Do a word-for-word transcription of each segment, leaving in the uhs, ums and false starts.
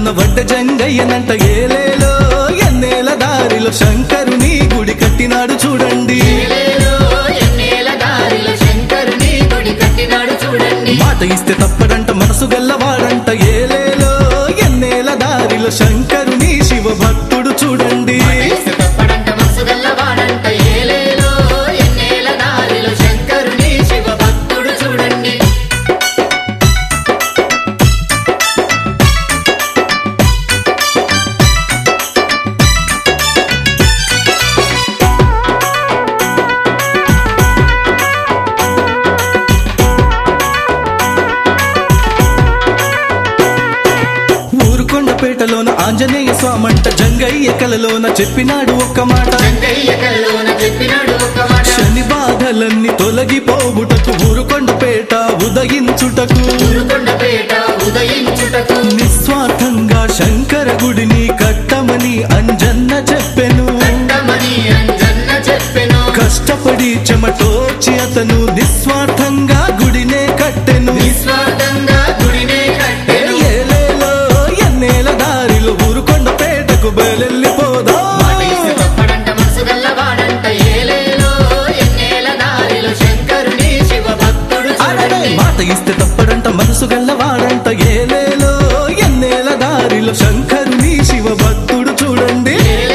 వడ్డ జంగయ్యనంట ఏలేలో ఎన్నేల దారిలో శంకరుని గుడి కట్టినాడు చూడండి. మాట ఇస్తే తప్పడంట మనసు గల్లవాడంట ఏలేలో ఎన్నేల దారిలో శంకరుని శివ భక్తుడు చూడండి. పేటలోన ఆంజనేయ స్వామంట జంగయ్య కలలోన చెప్పినాడు ఒక్క మాట. శని బాధలన్నీ తొలగిపోవుటకు ఊరుకొండపేట ఉదయించుటకు నిస్వార్థంగా శంకర గుడిని కట్టమని అంజన్న చెప్పెను. కష్టపడి చెమటోచి అతను నిస్వార్థంగా గుడినే కట్టెను. బయలెల్లిపోదా మాట ఇస్తే తప్పడంట మనసు గల్లవాడంట ఏలేలో ఎన్నేల దారిలో శంకరుని శివ భక్తుడు చూడండి.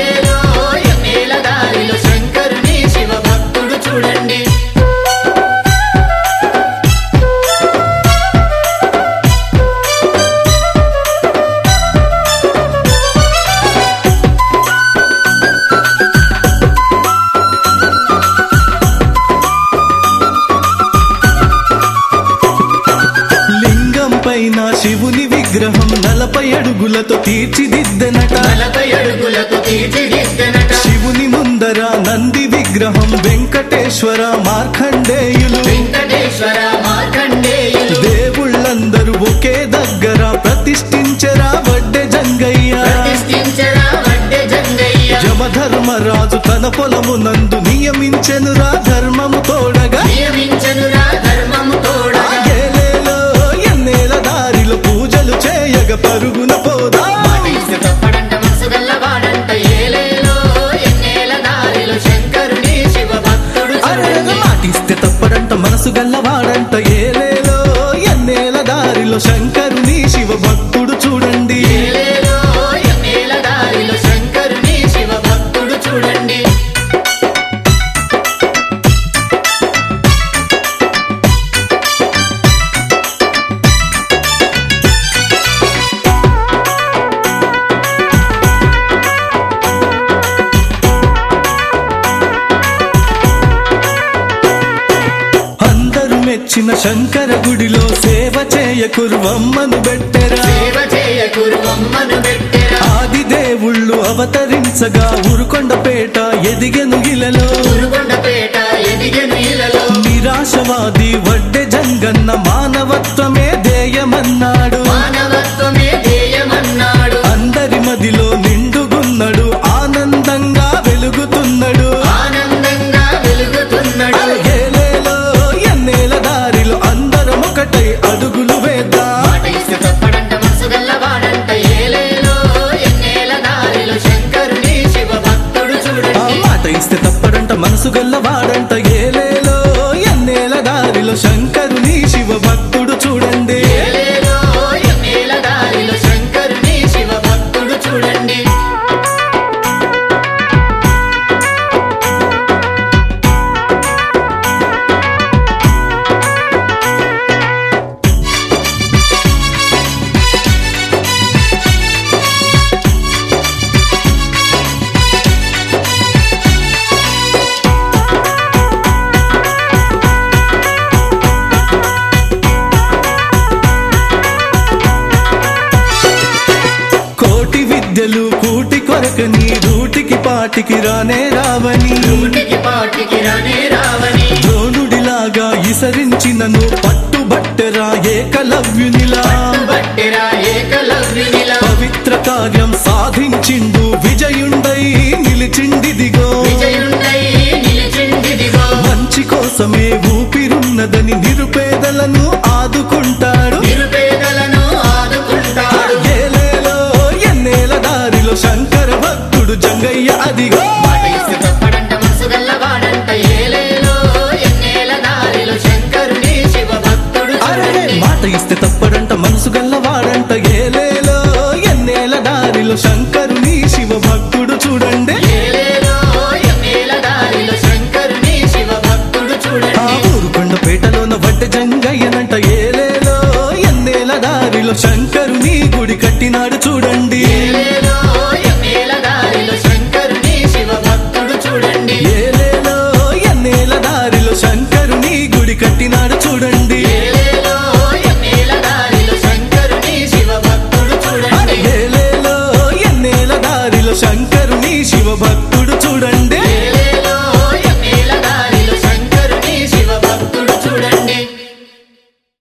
శివుని విగ్రహం నలభై అడుగులతో తీర్చిదిద్దెనట. శివుని ముందర నంది విగ్రహం వెంకటేశ్వర మార్కండేయులు. దేవుళ్ళందరూ ఒకే దగ్గర ప్రతిష్ఠించరా వడ్డె జంగయ్య. యమధర్మరాజు తన పొలము నందు నియమించెనురా ధర్మము తోడగా. పూజలు చేయగ పరుగున పోదా మాట ఇస్తే తప్పడంట మనసు గల్లవాడంట ఏలేలో ఎన్నేల దారిలో శంకరుని శివ భక్తుడు చూడండి. మెచ్చిన శంకర గుడిలో సేవ చేయ కుర్వమ్మను బెట్టెరా. ఆది దేవుళ్ళు అవతరించగా ఉరుకొండపేట ఎదిగెను ఇలలో. నిరాశవాది వడ్డె జంగన్న మానవత్వమే ధ్యేయమన్నాడు. అందరి మదిలో నిండుగున్నడు ఆనందంగా వెలుగుతున్నాడు. అడుగులు వేద్దా మాట ఇస్తే తప్పడంట మనసు గల్లవాడంట ఏలేలో ఎన్నేల దారిలో శంకరుని శివ భక్తుడు చూడండి. కూటి కొరకని రూటికి పాటికి రానే రావని ద్రోణుడిలాగా ఇసరించినను పట్టుబట్టెరా ఏకలవ్యునిలా. పవిత్ర కార్యం సాధించిండు విజయుండై నిలిచిండిదిగో. మంచి కోసమే ఊపిరున్నదని నిరుపేదలను ఆదుకుంటాడు. ఏలేలో దారిలో శంకరుని శివ భక్తుడు చూడండి ఏలేలో ఎన్నేల దారిలో శంకరుని శివ భక్తుడు చూడండి. ఆ ఊరుకొండపేటలోన వడ్డ జంగయ్యనంట ఏలేలో ఎన్నేల దారిలో శంకరుని గుడి కట్టినాడు చూడండి ఏలేలో ఎన్నేల దారిలో శంకరుని శివ భక్తుడు చూడండి. ఏలేలో ఎన్నేల దారిలో శంకరుని గుడి కట్టినాడు చూడండి ఏలేలో ఎన్నేల దారిలో శంకరుని శివ భక్తుడు చూడండి. ఏలేలో ఎన్నేల దారిలో శంకరుని శివ భక్తుడు చూడండి.